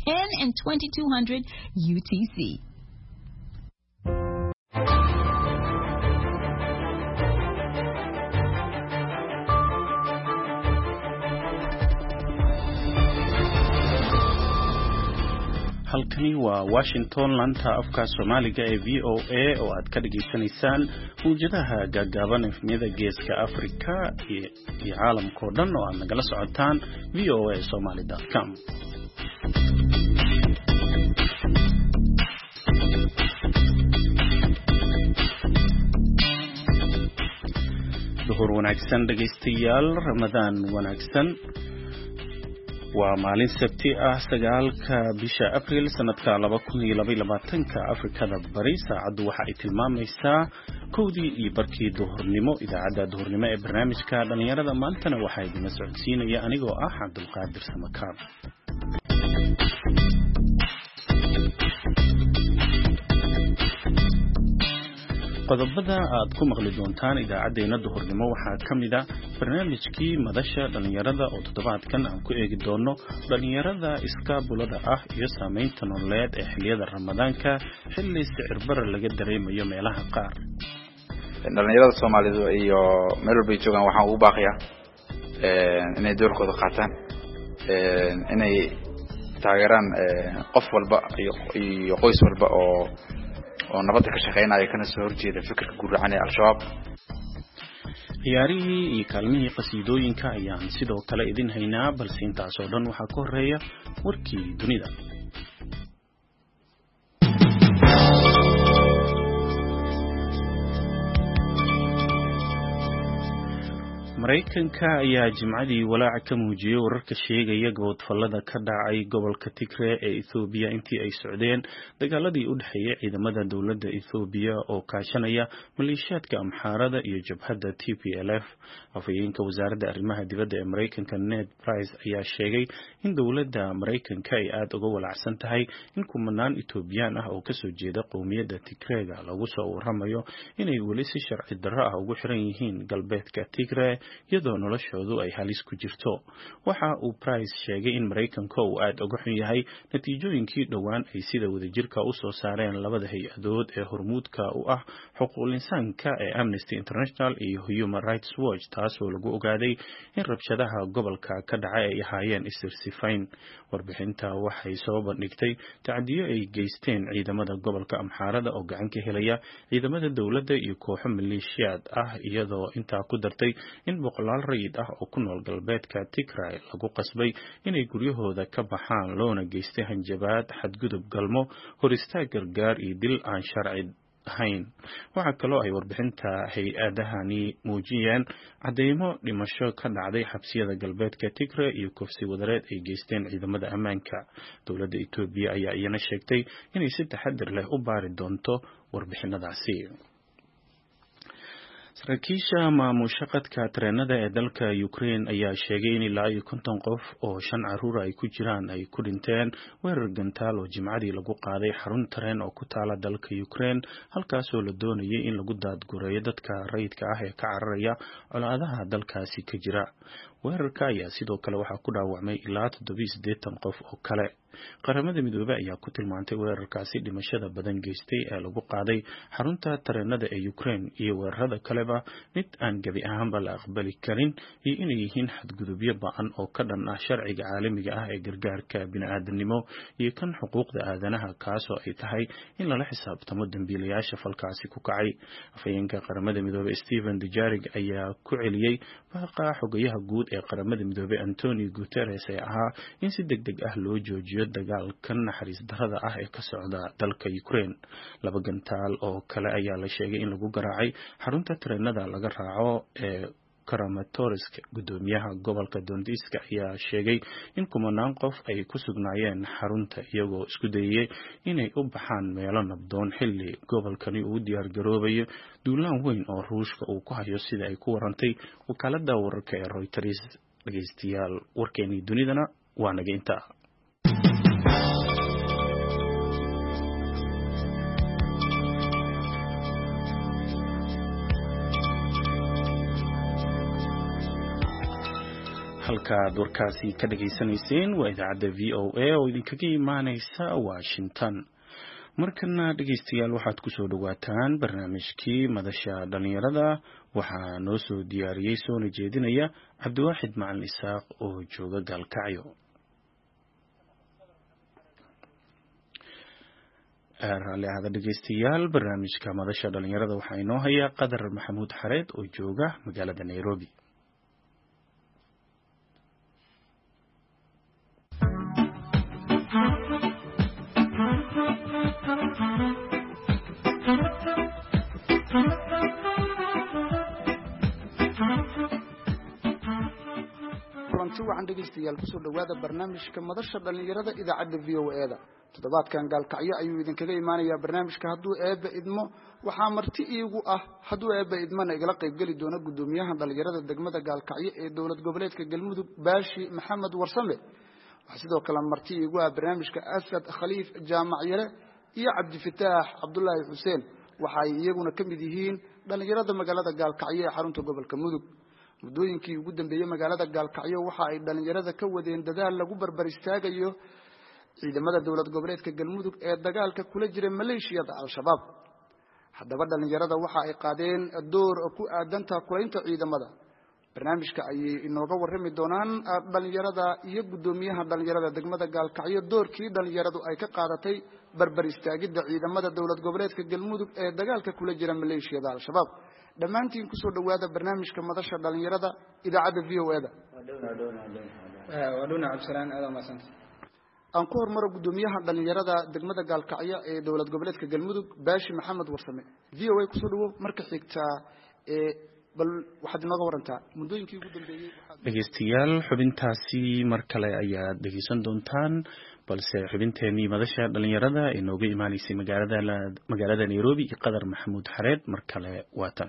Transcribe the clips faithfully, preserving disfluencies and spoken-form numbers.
ten and twenty-two hundred U T C. halkani waa Washington lanta afka Soomaaliga ee V O A oo aad ka dhageysanaysaan muujadaha gaagaaban ee efniyada geeska Afrika iyo caalamka oo dhan oo aad nagala socotaan v o a somali dot com. duhur wanaagsan dhageystayaal, Ramadaan wanaagsan. waa maalin sabti ah sagaalka bisha Abriil sanadka laba kun iyo laba iyo labaatanka Afrikada Bari. saacadu waxa ay tilmaamaysaa kowdii iyo barkii duhurnimo. idaacadda duhurnimo ee barnaamijka dhalinyarada maantana waxaa idin socodsiinaya anigoo ah Cabdulqaadir Samakaab. qodobada aad ku maqli doontaan idaacadeena duhurnimo waxaa ka mid ah barnaamijkii madasha dhalinyarada oo toddobaadkan aan ku eegi doono dhalinyarada iskaabulada ah iyo saameynta nololeed ee xilliyada Ramadaanka xilli sicir barar laga dareemayo meelaha qaar. dhalinyarada Soomaalidu iyo meel walba joogaan waxaan ugu baaqiyaa inay doorkooda qaataan, inay taageeraan qof walba iyo qoys walba oo oo nabadda ka shaqeynaya kana soo horjeeda fikirka guracan ee Al-Shabaab. ciyaarihii iyo kaalmihii qasiidooyinka ayaan sidoo kale idin haynaa, balse intaas oo dhan waxaa ka horeeya warkii dunida. Mareykanka ayaa jimcadii walaac ka muujiyay wararka sheegaya gobodfalada ka dhacay gobolka Tigray ee Ethiopia intii ay socdeen dagaaladii u dhaxeeyay ciidamada dawladda Ethiopia oo kaashanaya maleeshiyaadka Amxaarada iyo jabhadda T P L F. afhayeenka wasaaradda arrimaha dibadda ee Mareykanka Ned Price ayaa sheegay in dawladda Mareykanka ay aad uga walacsan tahay in kumanaan Ethiopian ah oo ka soo jeeda qowmiyadda Tigray lagu soo waramayo inay weli si sharci darro ah ugu xiran yihiin galbeedka Tigray iyadoo noloshoodu ay halis ku jirto. waxa uu Price sheegay in Mareykanka uu aad uga xun yahay natiijooyinkii dhowaan ay sida wadajirka u soo saareen labada hay-adood ee hormuudka u ah xuquuqul insaanka ee Amnesty International iyo Human Rights Watch, taasoo lagu ogaaday in rabshadaha gobolka ka dhacay ay ahaayeen isirsifayn. warbixinta waxay soo bandhigtay tacdiyo ay geysteen ciidamada gobolka Amxaarada oo gacan ka helaya ciidamada dawladda iyo kooxo maleeshiyaad ah, iyadoo intaa ku dartay in boqolaal rayid ah oo ku nool galbeedka Tigray lagu qasbay inay guryahooda ka baxaan, loona geystay hanjabaad, xadgudub galmo, hor istaag gargaar iyo dil aan sharci ahayn. waxa kaloo ay warbixinta hay-adahani muujiyeen cadeymo dhimasho ka dhacday xabsiyada galbeedka Tigray iyo kufsi wadareed ay geysteen ciidamada ammaanka. dawladda Ethiopia ayaa iyana sheegtay inay si taxadir leh u baari doonto warbixinadaasi. saraakiisha maamusha qadka tareenada ee dalka Ukraine ayaa sheegay in ilaa iyo konton qof oo shan caruur ay ku jiraan ay ku dhinteen weerar gantaal oo jimcadii lagu qaaday xarun tareen oo ku taala dalka Ukraine, halkaasoo la doonayay in lagu daadgureeyo dadka rayidka ah ee ka cararaya colaadaha dalkaasi ka jira. weerarka ayaa sidoo kale waxaa ku dhaawacmay ilaa toddoba iyo siddeetan qof oo kale. qaramada midoobay ayaa ku tilmaantay weerarkaasi dhimashada badan geystay ee lagu qaaday xarunta tareenada ee Ukraine iyo weerarada kaleba mid aan gabi ahaanba la aqbali karin iyo inay yihiin xadgudubyo ba'an oo ka dhan ah sharciga caalamiga ah ee gargaarka bini'aadanimo iyo kan xuquuqda aadanaha, kaasoo ay tahay in lala xisaabtamo dambiilayaasha falkaasi ku kacay. afhayeenka qaramada midoobay Stephen Dujarric ayaa ku celiyay baaqa xogayaha guud ee qaramada midoobay Antonio Guterres ee ahaa in si degdeg ah loo joojiyo dagaalkan naxariis darrada ah ee ka socda dalka Ukraine. laba gantaal oo kale ayaa la sheegay in lagu garaacay xarunta tareenada laga raaco ee Kramatorsk. gudoomiyaha gobolka Donetsk ayaa sheegay in kumanaan qof ay ku sugnaayeen xarunta iyagoo isku dayay inay u baxaan meelo nabdoon xilli gobolkani uu diyaar garoobayo duulaan weyn oo Ruushka uu ku hayo, sida ay ku warantay wakaaladda wararka ee Reuters. dhageystayaal, warkeenii dunidana waa naga intaa. halkaad warkaasi ka dhageysanayseen waa idaacadda v o a oo idinkaga imaaneysa Washington. markana dhegeystayaal waxaad ku soo dhawaataan barnaamijkii madasha dhalinyarada waxaa noo soo diyaariyay soona jeedinaya Cabdiwaaxid Macalin Isaaq oo jooga Gaalkacyo. raalli ahada dhegeystayaal barnaamijka madasha dhalinyarada waxaa inoo haya Qadar Maxamuud Xareed oo jooga magaalada Nairobi. kulanti wacan dhegeystayaal kusoo dhawaada barnaamijka madasha dhalinyarada idaacadda V O A da toddobaadkan Gaalkacyo ayuu idinkaga imaanayaa barnaamijka hadduu eebba idmo waxaa marti iigu ah hadduu eebba idmana igala qayb geli doona gudoomiyaha dhalinyarada degmada Gaalkacyo ee dowlad goboleedka Galmudug Baashi Maxamed Warsame. waxaa sidoo kale marti iigu ah barnaamijka Asad Khaliif Jaamac Yare iyo Cabdi Fataax Cabdullaahi Xuseen waxa ay iyaguna ka mid yihiin dhalinyarada magaalada Gaalkacyo ee xarunta gobolka Mudug. muddooyinkii ugu dambeeyay magaalada Gaalkacyo waxa ay dhalinyarada ka wadeen dadaal lagu barbar istaagayo ciidamada dowlad goboleedka Galmudug ee dagaalka kula jira maleeshiyada Al-Shabaab. haddaba dhalinyarada waxa ay qaadeen door ku aadan taakulaynta ciidamada. barnaamijka ay inooga warrami doonaan dhalinyarada iyo gudoomiyaha dhalinyarada degmada Gaalkacyo doorkii dhalinyaradu ay ka qaadatay barbar istaagidda ciidamada dowlad goboleedka Galmudug ee dagaalka kula jira maleeshiyada Al-Shabaab. dhammaantiin kusoo dhawaada barnaamijka madasha dhalinyarada idaacadda V O A da. waduna Cabdisalaan aad ma santi aan ku hormaro gudoomiyaha dhalinyarada degmada Gaalkacyo ee dowlad goboleedka Galmudug Baashi Maxamed Warsame. V O A kusoo dhawo marka xigta ee bal waxaad inooga warantaa muddooyinkii ugu dambeeyay. dhegeystayaal xubintaasi mar kale ayaad dhegeysan doontaan balse xubinteenii madasha dhalinyarada ee nooga imaanaysay magaalada magaalada Nairobi iyo Qadar Maxamuud Xareed mar kale waatan.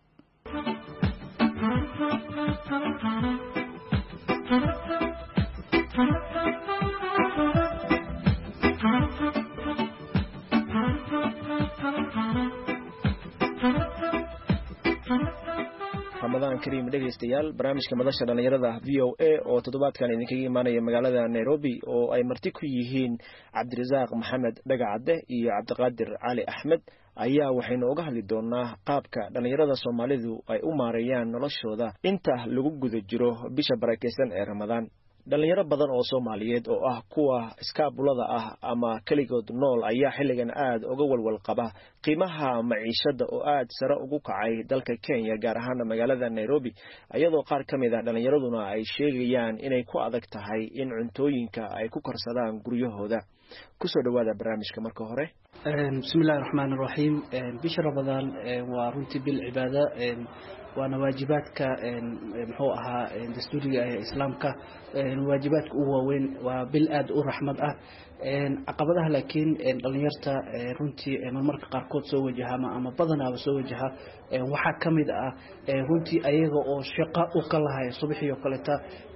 Ramadan Kareem dhegeystayaal barnaamijka madasha dhalinyarada V O A oo toddobaadkan idinkaga imaanaya magaalada Nairobi oo ay marti ku yihiin Cabdirasaaq Maxamed Dhagacade iyo Cabdiqaadir Cali Axmed ayaa waxaynu uga hadli doonaa qaabka dhalinyarada Soomaalidu ay u maareeyaan noloshooda inta lagu guda jiro bisha barakeysan ee Ramadan. dhalinyaro badan oo Soomaaliyeed oo ah kuwa iskaabulada ah ama kaligood nool ayaa xilligan aad uga walwal qaba qiimaha maciishada oo aad sare ugu kacay dalka Kenya gaar ahaan magaalada Nairobi iyadoo qaar kamid ah dhalinyaraduna ay sheegayaan inay ku adag tahay in cuntooyinka ay ku karsadaan guryahooda. kusoo dhawaada barnaamijka marka hore. bismillaahir rahmaanir rahiim. bisha Ramadan waa runtii bil cibaada waana waajibaadka muxuu ahaa dastuuriga ee islaamka waajibaadka ugu waaweyn waa bil aad u raxmad ah. caqabadaha laakiin dhalinyarta runtii marmarka qaarkood soo wajaha ama badanaaba soo wajaha waxaa kamid ah runtii ayaga oo shaqo u ka lahay subaxii oo kaleeta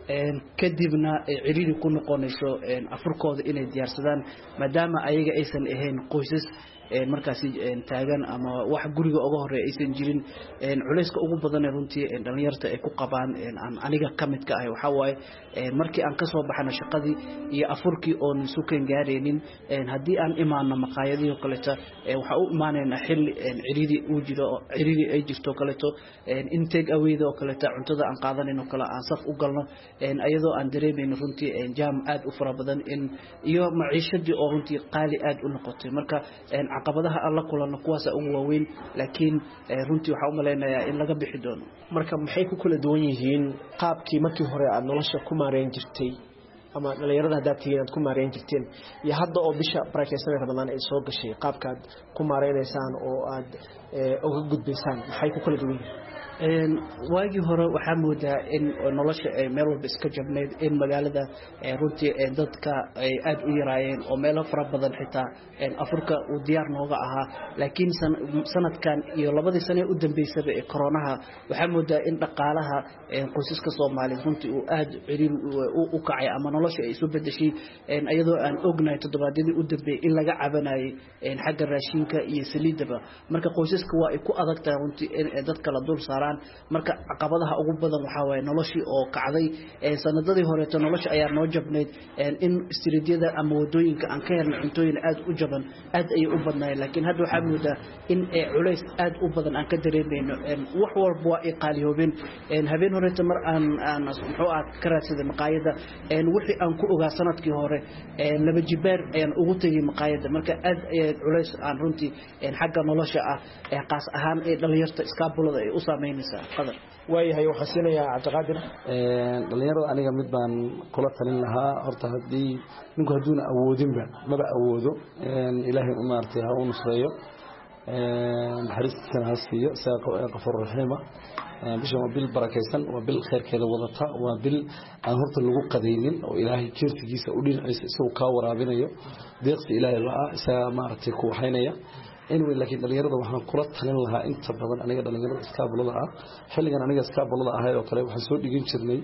kadibna ciriiri ku noqonayso afurkooda inay diyaarsadaan maadaama ayaga aysan ahayn qoysas markaasi taagan ama wax guriga uga horeey aysan jirin. culayska ugu badan ee runtii dhalinyarta ay ku qabaan aniga kamid ka ah waxa waaye markii aan ka soo baxno shaqadii iyo afurkii oo suuqan gaareenin hadii aan imaano maqaayadii oo kaleeta waxa u imaanayna xilli ciriiri uu jiro ciriiri ay jirto kaleeto in take away oo kaleeta cuntada aan qaadanayno kala aan saf u galno ayadoo aan dareemayno runtii jam aad u fara badan in iyo maciishadii oo runtii qaali aad u noqotay. marka caqabadaha alla kulana kuwaas ugu waaweyn laakiin runtii waxa u maleynayaa in laga bixi doono. marka maxay ku kala duwan yihiin qaabkii markii hore aad nolosha ku maareyn jirtay ama dhalinyarada hadda tiinad ku maareyn jirteen iyo hadda oo bisha barakeysan Ramadan ay soo gashay qaabkaad ku maareynaysan oo aad uga gudbaysaan maxay ku kala duwan yihiin. waagii hore waxaa moodaa in nolosha ay meel walba iska jabneyd in magaalada runtii dadka ay aad u yaraayeen oo meelo fara badan xitaa afurka uu diyaar nooga ahaa laakiin sanadkan iyo labadii sano u dambeysay ee koronaha waxaa moodaa in dhaqaalaha qoysaska Soomaaliyeed runtii uu aad ciriir u kacay ama nolosha ay isu bedeshay iyadoo aan ognahay toddobaadyadii u dambeeyay in laga cabanayay xagga raashinka iyo saliidaba. marka qoysaska waa ay ku adag tahay runtii in dadka la dul saaro karaan marka caqabadaha ugu badan waxa waaye noloshii oo kacday ee sanadadii hore to nolosha ayaa noo jabneed in istiriidyada ama wadooyinka aan ka helno cuntooyin aad u jaban aad ay u badnaayeen laakiin hadda waxa moodaa in culays aad u badan aan ka dareemayno wax walba waa qaaliyoobin habeen hore mar aan aan muxuu ah ka raadsaday maqaayada wixii aan ku ogaa sanadkii hore laba jibaar ayaan ugu tagay maqaayada marka aad ay culays aan runtii xagga nolosha ah ee qaas ahaan ee dhalinyarta iskaabulada ay u saameynaysaa qadar waayahay waxaan siinayaa cabdiqaadir dhalinyarada aniga mid baan kula talin lahaa horta haddii ninku hadduuna awoodinba maba awoodo ilaahay u maartay ha u nusreeyo naxariistiisana ha siiyo isaga qafuur raxiima bishan waa bil barakaysan waa bil khayrkeeda wadata waa bil aan horta lagu qadaynin oo ilaahay jeertigiisa u dhinaciisa isagoo kaa waraabinayo deeqsi ilaahay la-ah isaga maaragtay ku waxaynaya anyway laakiin dhalinyarada waxaan kula talin lahaa inta badan aniga dhalinyarada iskaabulada ah xilligan aniga iskaabulada ahay oo kale waxaan soo dhigan jirnay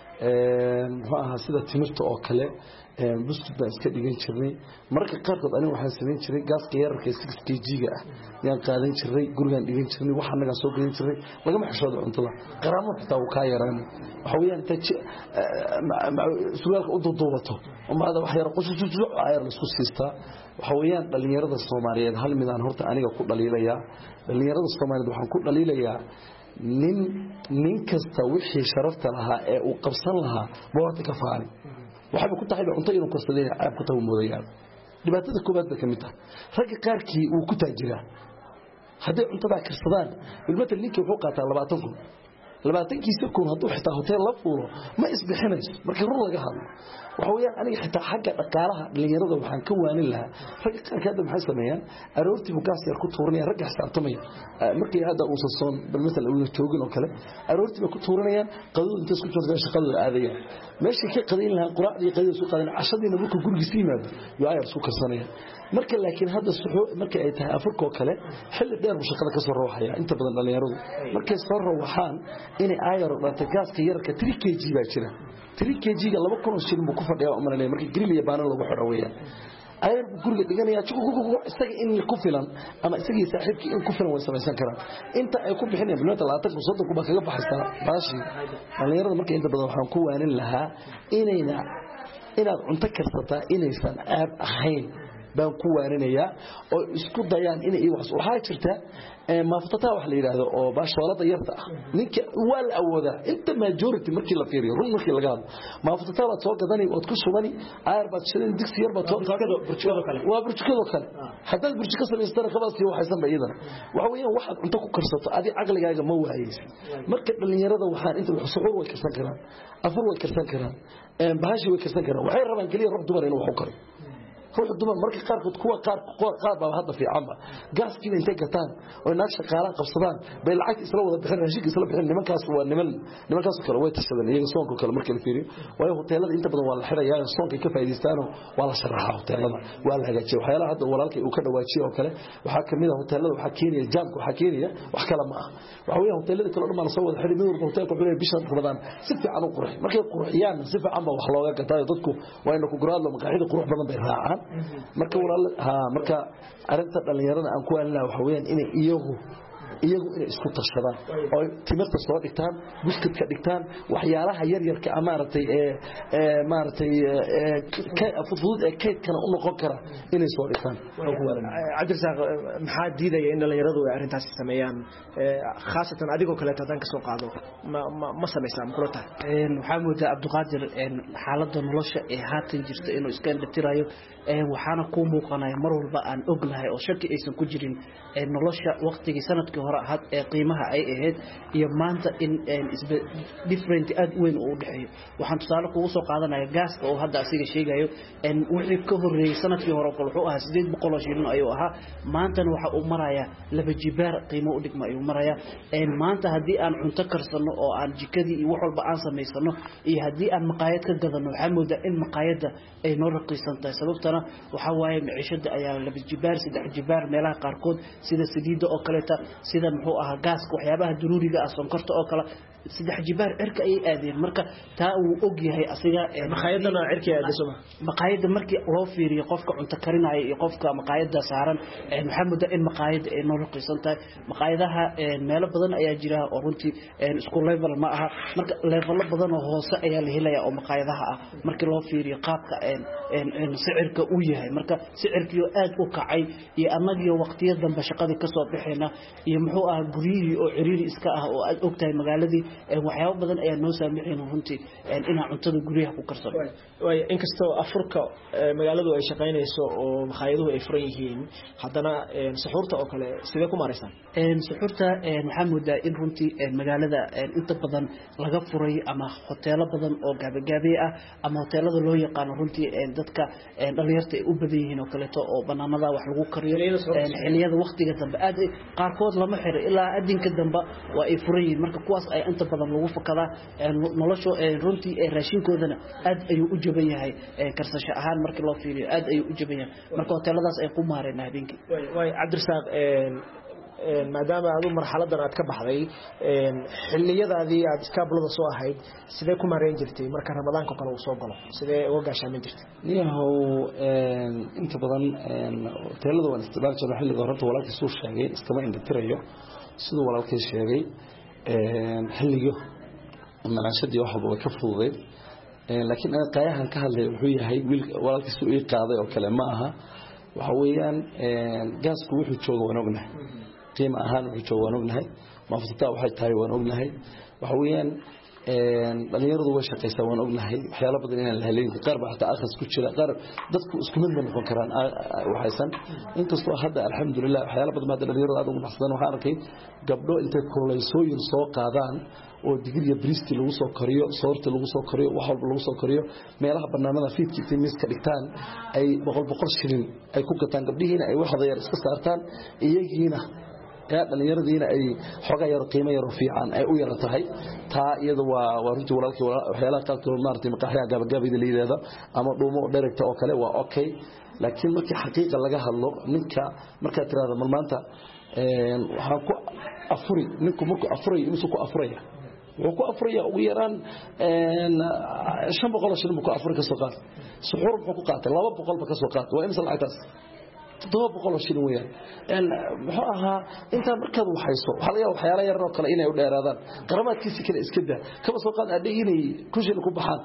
muxuu ahaa sida timirta oo kale buskud baan iska dhigan jirnay mararka qaarkood aniga waxaan samayn jiray gaaska yararka six k g-ga ah yaan qaadan jiray gurigaan dhigan jirnay wax annagaan soo gadan jiray lagama xishooda cuntada qaraamo xitaa uu kaa yaraana waxa weeyaan inta suraalka u duuduubato umaada wax yar qusususuc ayar la isku siistaa waxa weeyaan dhalinyarada Soomaaliyeed hal midaan horta aniga ku dhaliilaya dhalinyarada Soomaaliyeed waxaan ku dhaliilayaa nin nin kasta wixii sharafta lahaa ee uu qabsan lahaa boorta ka faani waxa ku tahay cunto inuu korsadeen aab ku taw moodayaan dhibaatada koobaad ka mid ah ragga qaarkii uu ku taajiraa haddii cuntada karsadaan bilmata ninkii wuxuu qaataa labaatan kun labaatan kiisa kun hadduu xitaa hotel la fuulo ma isbixinayso markii run laga hadlo waxa weeyaan aniga xitaa xagga dhaqaalaha dhalinyarada waxaan ka waanin lahaa ragga qaarkood maxay sameeyaan aroortii bugaas yar ku tuuranaya ragga xisaabtamaya markii hadda uu sasoon bal mesela uu joogin oo kale aroortii ba ku tuuranayaan qadada inta isku jirta shaqada aadayaan meeshii ka qadin lahaa quraacdii qadada soo qaadan cashadiina markuu gurigiisa yimaado yoo ayar isku karsanaya marka laakiin hadda suxuu marka ay tahay afurka oo kale xilli dheer uu shaqada ka soo rooxaya inta badan dhalinyaradu markay soo rooxaan inay ayar dhanta gaaska yarka three k g baa jira three k g-ga laba kun oo shilin buu ku fadhiyaa oo maranay markii grill iyo baanan lagu xiro weeyaan ayar guriga dhiganaya isaga in ku filan ama isagii saaxiibkii in ku filan way samaysan karaan inta ay ku bixinayaan bilmata labaatan kun soddon ku baa kaga baxaysa baashi dhalinyarada marka inta badan waxaan ku waanin lahaa inayna inaad cunto karsataa inaysan aab ahayn baan ku waarinayaa oo isku dayaan inay wax waxa jirta ma fatata wax la yiraahdo oo baashoolada yarta ah ninka waa la awooda inta majority markii la fiiriyo run markii laga hadlo ma fatata waad soo gadanay oo ku shubani ayar baad shilin digsi yar baad taagado burjukada kale waa burjukada kale haddii burjukada sameystaan qabaasi waxaysan baydana waxa weeyaan waxaad cunto ku karsato adi aqligaaga ma waayaysi marka dhalinyarada waxaan inta wax suxuur way karsan karaan afur way karsan karaan een baashi way karsan karaan waxay rabaan kaliya ruux dumar inuu wax u karo ruux dumar markii qaarkood kuwa qaar qaar baa hadda fiicanba gaaskii intay gataan oo naag shaqaalaha qabsadaan bay lacag isla wada bixin raashinka isla bixin nimankaas waa niman nimankaas kale way tashadeen iyaga soonka kale markii la fiiriyo way hoteelada inta badan waa la xirayaa soonka ka faa'iideystaan waa la sharaxaa hoteelada waa la hagaajiyo waxyaalaha hadda walaalkay uu ka dhawaajiyo oo kale waxa kamid ah hoteelada waxa keenaya jaamka waxa keenaya wax kale ma ah waxa weeye hoteelada kale dhammaan soo wada xiray mid walba hoteelka wuxuu leeyahay bishan Ramadaan si fiican u qurux markay qurxiyaan si fiican ba wax looga gataa dadku waa inuu ku guraadlo maqaaxida qurux badan bay raacaan marka walaal ha marka arinta dhalinyarada aan ku waalna waxa weeyaan inay iyagu iyagu inay isku tashadaan oo timirta soo dhigtaan buskudka dhigtaan waxyaalaha yar yar ka amaaratay ee ee maaratay ee fudud ee kaydkana u noqon kara inay soo dhigtaan cabdirsaaq maxaa diidaya in dhalinyaradu ay arintaas sameeyaan khaasatan adigoo kale tadan ka soo qaado ma ma sameeysan kula tahay een waxa moodaa Cabdiqaadir een xaaladda nolosha ee haatan jirta inuu iska indhatirayo een waxaana ku muuqanaya mar walba aan ognahay oo shaki aysan ku jirin ee nolosha waqtigii sanadkii hore had ee qiimaha ay ahayd iyo maanta in isba different aad weyn u dhaxeeyo waxaan tusaale kugu soo qaadanayaa gaaska oo hadda asiga sheegayo in wixii ka horeeyay sanadkii hore oo wuxuu ahaa sideed boqol oo shilin ayuu ahaa maantana waxa uu marayaa laba jibaar qiimo u dhigma ayuu marayaa een maanta hadii aan cunto karsano oo aan jikadii iyo wax walba aan sameysano iyo hadii aan maqaayad ka gadano waxa moodaa in maqaayada ay noo raqiisan tahay sababtana waxa waaye maciishada ayaa laba jibaar saddex jibaar meelaha qaarkood sida saliida oo kale ta sida muxuu ahaa gaaska waxyaabaha daruuriga ah sonkorta oo kale saddex jibaar cirka ay aadeen marka taa uu og yahay asiga maqaayadana cirka ay aadayso maqaayada markii loo fiiriyo qofka cunto karinaya iyo qofka maqaayada saaran maxamed in maqaayada ay noo qiisan tahay maqaayadaha meelo badan ayaa jira oo runtii isku level ma aha marka level badan oo hoose ayaa la helaya oo maqaayadaha ah markii loo fiiriyo qaabka een sicirka uu yahay marka sicirkiyo aad u kacay iyo anagiyo waqtiyada dambe shaqadii ka soo bixina iyo muxuu ah guriyihii oo ciriiri iska ah oo aad ogtahay magaaladii waxyaabo badan ayaa noo saamixeen runtii in cuntada guriyaha ku karsano way inkastoo afurka magaaladu ay shaqaynayso oo maqaayaduhu ay furan yihiin haddana suxuurta oo kale sidee ku maaraysan een suxuurta waxaan moodaa in runtii magaalada inta badan laga furay ama hoteelo badan oo gaabagaabe ah ama hoteelada loo yaqaan runtii dadka dhalinyarta ay u badan yihiin oo kale oo banaanada wax lagu kariyo xilliyada waqtiga dambe aad qaarkood lama xiro ilaa adinka dambe waa ay furan yihiin marka kuwaas ay inta badan lagu fakadaa nolosha runtii raashinkoodana aad ayuu u jaban yahay karsasho ahaan markii loo fiiriyo aad ayuu u jaban yahay marka hoteeladaas ay ku maareen habeenkii way Cabdirasaaq een maadaama aad marxaladan aad ka baxday een xilliyadaadii aad iskaabulada soo ahayd sidee ku maareen jirtay marka ramadaanka kale uu soo galo sidee uga gaashaamay jirtay niyahow een inta badan een hoteelada waan isticmaal jiray xilliga horta walaalkii soo sheegay iskama indhatirayo sidoo walaalkii sheegay een xilliga maashadii waxba way ka fududeed een laakiin ana qaayahan ka hadlay wuxuu yahay wiil walaalkii soo ii qaaday oo kale ma aha waxa weeyaan een gaasku wuxuu joogo waan ognahay qiimo ahaan wuxuu joogo waan ognahay maafsata waxay tahay waan ognahay waxa weeyaan een dhalinyaradu way shaqaysaa waan ognahay waxyaalo badan inaan la helayn qaar baa xataa akhris ku jira qaar dadku isku mid ma noqon karaan waxaysan inkastoo hadda alxamdulillah waxyaalo badan baa dhalinyarada aad ugu baxsan waxaan arkay gabdho intay kooleysooyin soo qaadaan oo digriya bristi lagu soo kariyo soorta lagu soo kariyo wax walba lagu soo kariyo meelaha banaanada fiidkiisa miiska dhigtaan ay boqol boqol shilin ay ku gataan gabdhihiina ay wax yar iska saartaan iyagiina ya dhalinyaradiina ay xoga yar qiimo yar fiican ay u yar tahay taa iyada waa waa runtii walaalkii waxyaalaha qaabka maartay maqaaxiga gabagabida liideeda ama dhuumo directa oo kale waa okay laakiin markii xaqiiqa laga hadlo ninka marka tiraada maanta een waxa ku afuri ninku markuu afuray inuu ku afuraya wuxuu ku afuraya ugu yaraan een shan boqol shilin ku afuri ka soo qaad suxuur wuxuu ku qaatay laba boqol ba ka soo qaad waa imsa lacagtaas todoba boqol shilin weeyaan een wuxuu ahaa inta markaad waxayso waxa laga waxyaalo yar oo kale inay u dheeraadaan qaramaadkiisa kale iska daa kaba soo qaad adhiginay ku shilin ku baxaan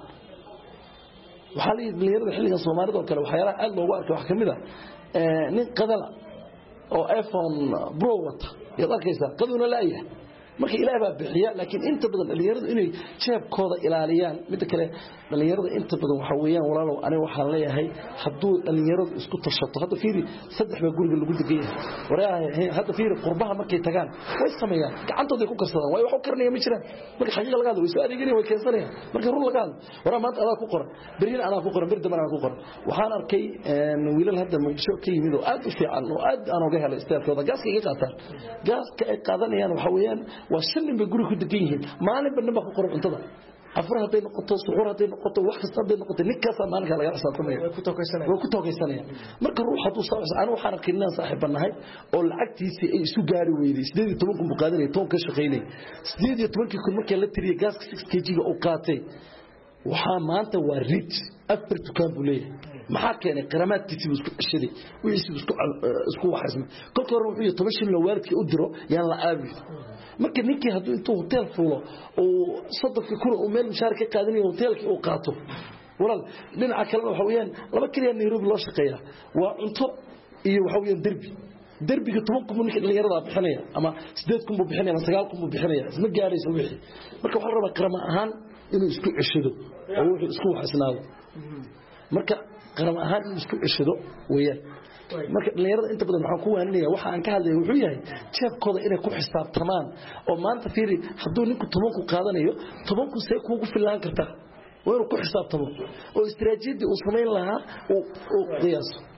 waxa la yiraahdaa xilliga Soomaalida oo kale waxyaalo aad loogu arko wax kamid ah ee nin qadala oo iPhone Pro wata yaad arkaysaa qaduna laayahay marka ilaahay baa bixiya laakiin inta badan dhalinyaradu inay jeebkooda ilaaliyaan mid kale dhalinyarada inta badan waxa weeyaan walaalow aniga waxaan leeyahay hadduu dhalinyaradu isku tashato hadda fiiri saddex ba guriga lagu degayahay waraahay hadda fiiri qurbaha markay tagaan way sameeyaan gacantooda ku karsadaan way wax u karnaya ma jiraan marka xaqiiqa laga hadlo way soo adeeganayaan way keensanayaan marka run laga hadlo waraa maanta adaa ku qoran berina adaa ku qoran bir damana ku qoran waxaan arkay wiilal hadda muqdisho ka yimid oo aad u fiican oo aad aan uga helay istaafkooda gaaska iga qaataan gaaska ay qaadanayaan waxa weeyaan waa shilin bay guriga ku degan yihiin maalin badna ba ku qoran cuntada afar haday noqoto suxuur haday noqoto wax kasta haday noqoto ninkaas maalinka laga xisaabtamayo way ku tookaysanayaan way ku tookaysanayaan marka ruux haduu soo aan waxaan arkay inaan saaxiibanahay oo lacagtiisa ay isu gaari weeyday sideed iyo toban kun buu qaadanay toban ka shaqeynay sideed iyo toban kun markii la tiriyay gaaska six kilogram oo qaatay waxa maanta waa rich afar dukaan buu leeyahay maxaa keenay qaramaadkiisa isku ceshaday wixii isku isku waxaysmay kolka hore wuxuu toban shilin loo waalidkii u diro yaan la aabi marka ninkii hadduu intuu hotel fuulo oo saddex kun oo meel mushaar ka qaadanayo hotelkii uu qaato walaal dhinaca kale waxa weeyaan laba kaliya Nairobi loo shaqeeyaa waa cunto iyo waxa weeyaan derbi derbiga toban kun ninka dhalinyarada bixinaya ama sideed kun buu bixinaya ama sagaal kun buu bixinaya isma gaarayso wixii marka waxa la rabaa qarama ahaan inuu isku ceshado oo wuxuu isku waxsanaado marka qaram ahaan inuu isku ceshado weeyaan marka dhalinyarada inta badan waxaan ku waaninayaa waxa aan ka hadlayo wuxuu yahay jeebkooda inay ku xisaabtamaan oo maanta fiiri hadduu ninku toban ku qaadanayo toban ku see kuugu filaan kartaa waa inuu ku xisaabtamo oo istiraatiijiyadii uu samayn lahaa uu qiyaaso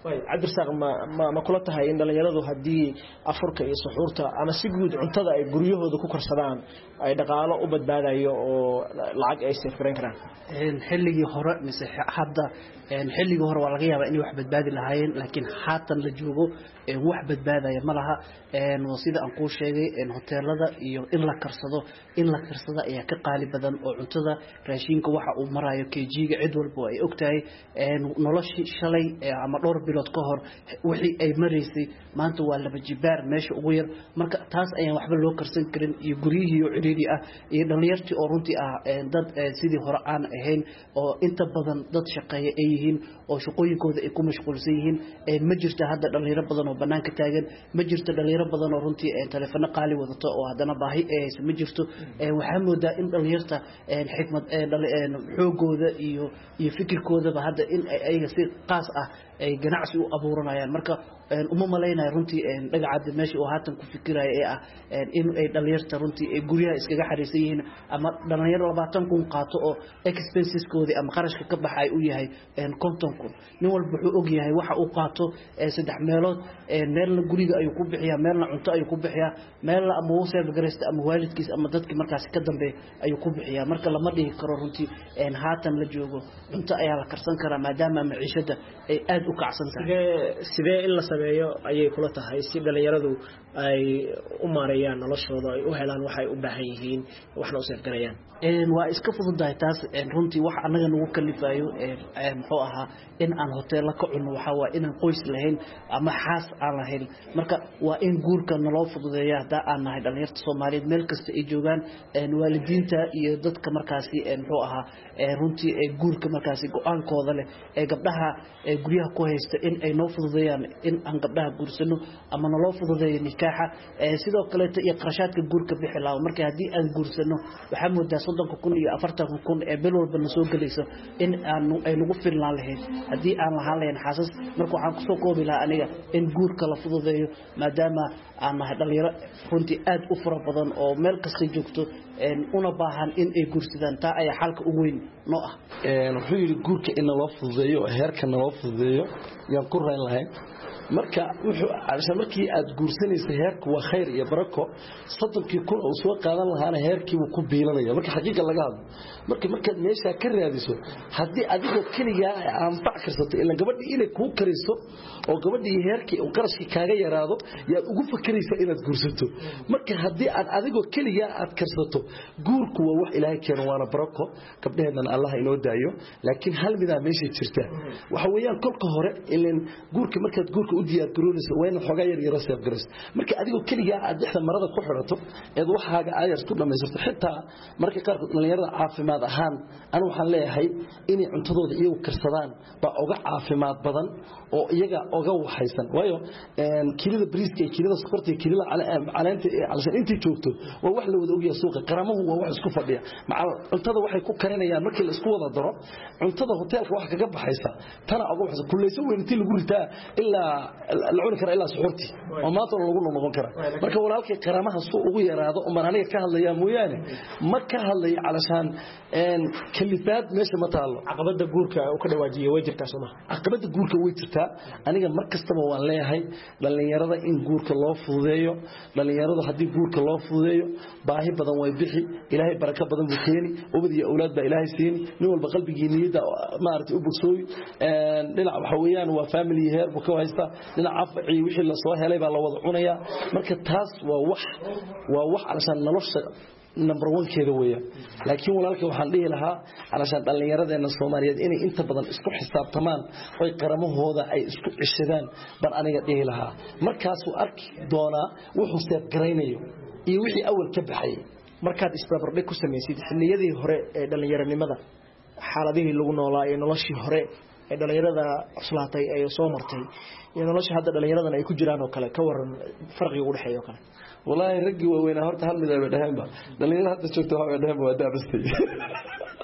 way cabdirsaaq ma ma kula tahay in dhalinyaradu hadii afurka iyo suxuurta ama si guud cuntada ay guryahooda ku korsadaan ay dhaqaalo u badbaadayo oo lacag ay safreen karaan een xilligii hore mise hadda een xilligii hore waa laga yaabaa in wax badbaadi lahaayeen laakiin haatan la joogo een wax badbaadaya ma laha een sida aan ku sheegay een hoteelada iyo in la karsado in la karsado ayaa ka qaali badan oo cuntada raashinka waxa uu marayo kg-ga cid walba ay ogtahay een noloshii shalay ama dhowr bilood ka hor wixii ay mareysay maanta waa laba jibaar meesha ugu yar marka taas ayaan waxba loo karsan karin iyo guriyihii oo ciriiri ah iyo dhalinyartii oo runtii ah dad sidii hore aan ahayn oo inta badan dad shaqeeya ay yihiin oo shaqooyinkooda ay ku mashquulsan yihiin ma jirto hadda dhalinyaro badan oo banaanka taagan ma jirto dhalinyaro badan oo runtii telefoon qaali wadato oo hadana baahi ay ma jirto waxa moodaa in dhalinyarta xikmad xoogooda iyo iyo fikirkoodaba hadda in ay si qaas ah ay ganacsi u abuuranayaan marka uma maleynaa runtii dhagacad meeshii oo haatan ku fikiraya ee ah in ay dhalinyarta runtii ay guryaha iskaga xariisan yihiin ama dhalinyaro labaatan kun qaato oo expenses koodi ama qarashka ka baxay uu yahay konton kun nin walba wuxuu og yahay waxa uu qaato saddex meelood meelna guriga ayuu ku bixiyaa meelna cunto ayuu ku bixiyaa meelna ama uu save gareysta ama waalidkiis ama dadkii markaas ka dambeeyay ayuu ku bixiyaa marka lama dhihi karo runtii haatan la joogo cunto ayaa la karsan karaa maadaama maciishada ay aad u kacsan tahay sidee in la sameeyo ayay kula tahay si dhalinyaradu ay u maareeyaan noloshooda ay u helaan waxay u baahan yihiin waxna u seefgarayaan een waa iska fududahay taas een runtii wax anaga nagu kalifayo een muxuu ahaa in aan hotel ka cunno waxa waa inaan qoys lahayn ama xaas aan lahayn marka waa in guurka naloo fududeeyaa hada aan nahay dhalinyarta Soomaaliyeed meel kasta ay joogaan een waalidiinta iyo dadka markaasi een muxuu ahaa ee runtii ee guurka markaasi go'aankooda leh ee gabdhaha ee guryaha ku haysta in ay noo fududeeyaan in aan gabdhaha guursano ama naloo fududeeyo nikaaxa ee sidoo kale iyo qarashaadka guurka bixilaa marka hadii aan guursano waxa moodaa soddon kun iyo afartan kun ee bil walba soo galayso in aan ay nagu filnaan lahayn hadii aan lahaan lahayn xaasas marka waxaan ku soo koobi lahaa aniga in guurka la fududeeyo maadaama aan nahay dhalinyaro runtii aad u fara badan oo meel kasta joogto een una baahan in ay guursadaan taa ay xalka ugu weyn noo ah een wuxuu yiri guurka in la fududeeyo heerka la fududeeyo yaan ku rayn lahayn marka wuxuu arsha markii aad guursanaysa heerku waa khayr iyo barako soddonki kun oo soo qaadan lahaana heerkii uu ku biilanaya marka xaqiiqa laga hadlo marka markaad meesha ka raadiso hadii adigoo kaliya aan fac karsato ila gabadhii inay ku kariso oo gabadhii heerkii oo qarashkii kaaga yaraado yaa ugu fakaraysa inaad guursato marka hadii aad adigoo kaliya aad karsato guurku waa wax Ilaahay keeno waana barako gabdhaheedna Allah inoo daayo laakiin hal mid ah meesha jirta waxa weeyaan kolka hore ileen guurka markaad guurka u diyaar garoonayso wayna xogaa yar yar saf gareys marka adigoo kaliya aad dhexda marada ku xirato eed waxaaga ayar ku dhameysirto xitaa marka qaar dhalinyarada caafimaad ahaan anu waxaan leeyahay inay cuntadooda iyagu karsadaan ba uga caafimaad badan oo iyaga uga waxaysan waayo een kilida briiska iyo kilida sokorta iyo kilida caleenta ee calaashan intii joogto waa wax la wada ogyahay suuqa qaramahu waa wax isku fadhiya macal cuntada waxay ku karinayaan markii la isku wada daro cuntada hoteelka wax kaga baxaysa tana uga waxaysan kullayso weyntii lagu ritaa ilaa la cuni kara ilaa suxurti oo maanta lagu noqon kara marka walaalkay qaramaha soo ugu yaraado oo man aniga ka hadlaya mooyaane ma ka hadlay calaashan een kalifaad meesha ma taalo caqabada guurka oo ka dhawaajiyo way jirtaa Soomaa caqabada guurka way jirtaa aniga markastaba waan leeyahay dhalinyarada in guurka loo fududeeyo dhalinyarada hadii guurka loo fududeeyo baahi badan way bixi Ilaahay baraka badan buu keeni ubad iyo awlaad ba Ilaahay siini nin walba qalbigiisa niyada maartay u bogsooy een dhinac waxa weeyaan waa family heer buu ka haysta dhinac afci wixii la soo helay baa la wada cunaya marka taas waa wax waa wax alashan nolosha number one keeda weeyaan laakiin walaalkay waxaan dhihi lahaa alashan dhalinyaradeena Soomaaliyeed inay inta badan isku xisaabtamaan oo qaramahooda ay isku cishadaan bal aniga dhihi lahaa markaas uu arki doona wuxuu seef gareynayo iyo wixii awal ka baxay markaad isbarbardhig ku sameeysid xilliyadii hore ee dhalinyaranimada xaaladihii lagu noolaa ee noloshii hore ee dhalinyarada cuslaatay ay soo martay iyo nolosha hadda dhalinyaradan ay ku jiraan oo kale ka waran farqiga u dhaxeeyo kale والله رجي وين هرت هل مدى بدهم با دليل هذا شفته هذا بدهم وده بستي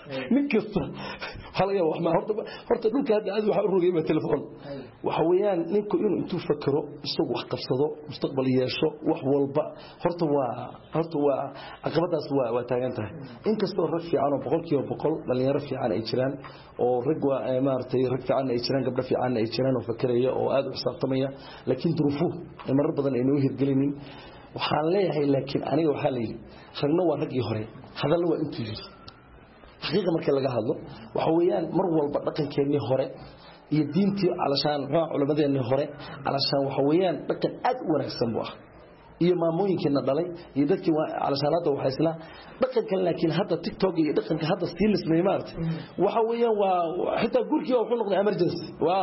nin kasta halaga wax ma horta horta dhulka hadda aad waxa u rogay ma telefoon waxa weeyaan ninku inuu intuu fakaro isagu wax qabsado mustaqbal yeesho wax walba horta waa horta waa aqabadaas waa waa taagan tahay inkastoo rag fiican oo boqolkiiba boqol dhalinyaro fiican ay jiraan oo rag waa maartay rag fiican ay jiraan gabdho fiican ay jiraan oo fakaraya oo aad u xisaabtamaya laakiin duruufuhu marar badan ay noo hirgelinin waxaan leeyahay laakiin aniga waxa la yiri ragna waa ragii hore hadal waa intuu yiri xaqiiqa marka laga hadlo waxa weeyaan mar walba dhaqankeennii hore iyo diintii alashaan culimadeennii hore alashaan waxa weeyaan dhaqan aad u wanaagsan buu ah iyo maamooyinkeena dhalay iyo dadkii alashaanada waxa isla dhaqankan laakiin hadda TikTok iyo dhaqanka hadda stilis meemaartay waxa weeyaan waa xitaa gurkii wuxuu noqday emergency waa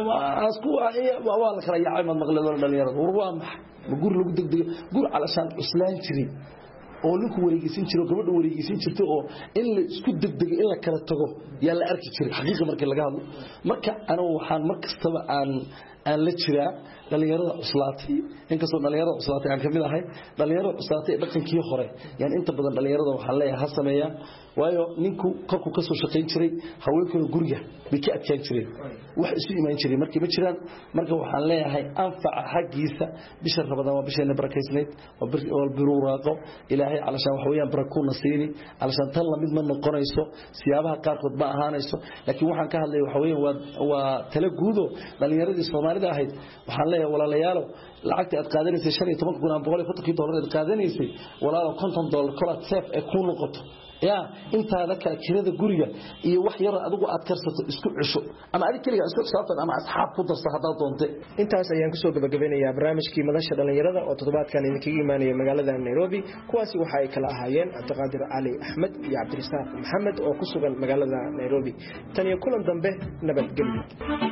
asku waa la kala yaacay mad maqleedo dhalinyarada war waa maxay gur lagu degdego gur alashaan islaan jiray oo linku wareegaysan jiro gabadha wareegaysan jirtay oo in la isku degdego in la kala tago yaa la arki jiray xaqiiqa markii laga hadlo marka ana waxaan markastaba aan aan la jiraa dhalinyarada cuslaatay inkastoo dhalinyarada cuslaatay aan kamid ahay dhalinyarada cuslaatay dhaqankii hore yaan inta badan dhalinyarada waxaan leeyahay ha sameeyaan waayo ninku korku ka soo shaqeyn jiray haweenkuna guriga bay ka adkaan jireen wax isu imaan jiray markii ma jiraan marka waxaan leeyahay anfaca xaqiisa bisha Ramadaan waa bisha barakaysnayd oo biruuraaqo ilaahay alashaan wax weeyaan barako nasiini alashaan tan la mid ma noqonayso siyaabaha qaar kood ma ahaanayso laakiin waxaan ka hadlay wax weeyaan waa waa tala guudo dhalinyaradii Soomaalida ahayd waxaan leeyahay walaalayaal lacagta aad qaadanaysay shan iyo toban kun oo boqol iyo konton dollar aad qaadanaysay walaalo konton dollar kala safe ee ku noqoto ya inta dadka kirada guriga iyo wax yar adigu aad karsato isku cisho ama adiga kaliya isku xisaabtan ama asxaab ku darso hadaa doonte intaas ayaan kusoo gabagabeynayaa barnaamijkii madasha dhalinyarada oo toddobaadkan idinkaga imaanaya magaalada Nairobi kuwaasi waxa ay kala ahaayeen Cabdiqaadir Cali Axmed iyo Cabdirasaaq Maxamed oo ku sugan magaalada Nairobi tan iyo kulan dambe nabadgelyo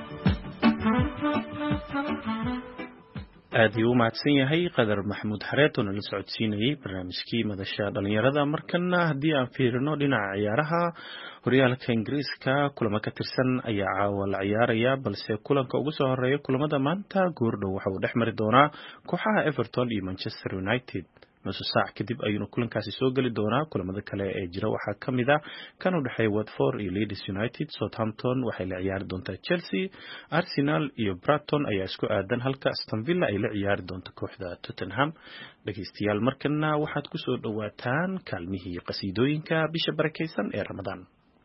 aad uu mahadsan yahay Qadar Maxamuud Xareet oo la socodsiinayay barnaamijkii madasha dhalinyarada markana hadii aan fiirino dhinaca ciyaaraha horyaalka Ingiriiska kulamo ka tirsan ayaa caawa la ciyaaraya balse kulanka ugu soo horeeya kulamada maanta goordhow waxa uu dhexmari doonaa kooxaha Everton iyo Manchester United nus saac kadib ayuu kulankaasi soo gali doonaa kulamada kale ee jira waxa kamid ah kan u dhaxay Watford iyo Leeds United Southampton waxay la ciyaari doontaa Chelsea Arsenal iyo Brighton ayaa isku aadan halka Aston Villa ay la ciyaari doonto kooxda Tottenham dhageystayaal markana waxaad ku soo dhawaataan kaalmihii qasiidooyinka bisha barakeysan ee Ramadaan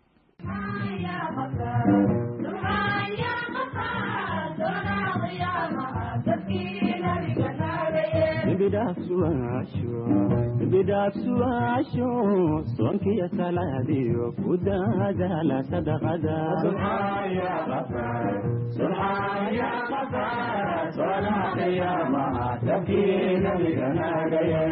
bidafsuasho sonkiya salaadiyo kudadala sadaqada subhan ya ghafar subhan ya ghafar salaha ya ma tabkina biganagaya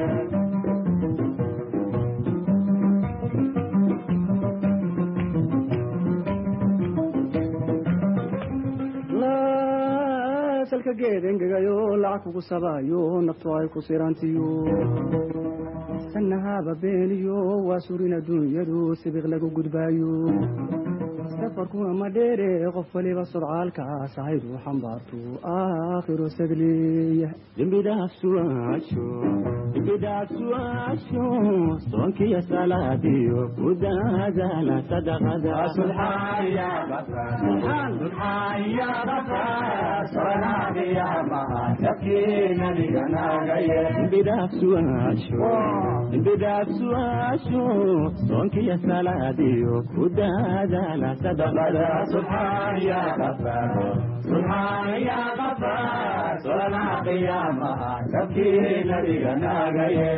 salka geedengayo lacag kugu sabayo naftu ay ku sirantiyo sanahaba beeniyo waa surin adduunyadu sibiq lagu gudbaayo safarkuna ma dheere qof waliba sodcaalkaas ahaydu xambaartu aakhiru sadliya dembidhaafsuaasho dembidhaafsuaasho soonkiya salaadiyo kudaadala sadaqada subxaan ya ghafar subxaan ya ghafar salaadiya maha tabkiina dhiganagaye dembidhaafsuaasho dembidhaafsuaasho soonkiya salaadiyo kudaadala subhan ya ghafar subhan ya ghafar salana qiyama tabkina dhiganagaye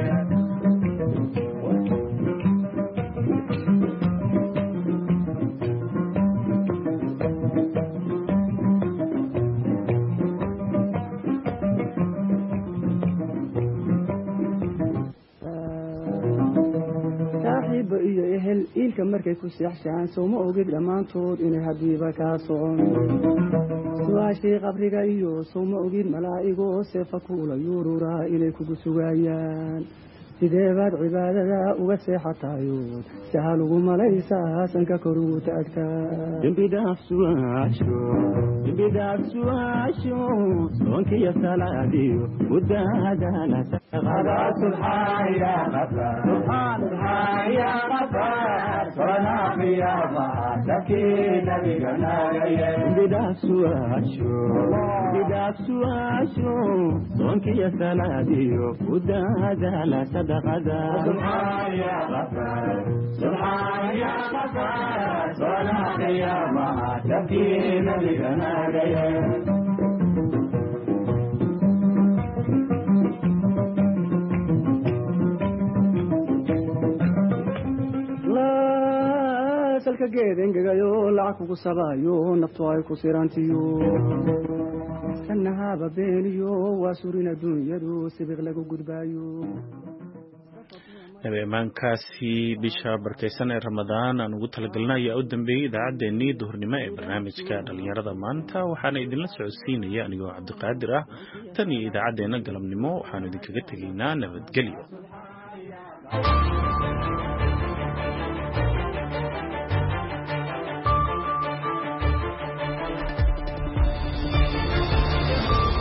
iyo ehel ilka markay ku seexshaan sooma ogid dhamaantood inay hadiiba ka socon su'aashii qabriga iyo sooma ogid malaa'igo seefa kula yuurura inay kugu sugayaan sideebaad cibaadada uga seexatayood sahal ugu malaysaa sanka kor ugu taagtaa dembi dhaaf su'aasho dembi dhaaf su'aasho soonkiyo salaadiyo mudaadala saqada subxaan ya qafaar subxaan ya qafaar soonaa qiyaama sakii nabiga naagaye dembi dhaaf su'aasho dembi dhaaf su'aasho soonkiyo salaadiyo mudaadala sadaqada subxaan ya qafaar subxaan ya qafaar soonaa qiyaama sakii nabiga naagaye salka geed engegayo lacag kugu sabayo naftu ay ku sirantiyo sanahaba beeniyo waa surin adduunyadu sibiq lagu gudbaayo nabeemaankaasi bisha barkaysan ee ramadaan aan ugu talagalna ayaa u dambeeyey idaacaddeenii duhurnimo ee barnaamijka dhalinyarada maanta waxaana idinla socodsiinaya anigoo cabdiqaadir ah tan iyo idaacaddeenna galabnimo waxaanu idinkaga tegaynaa nabadgelyo.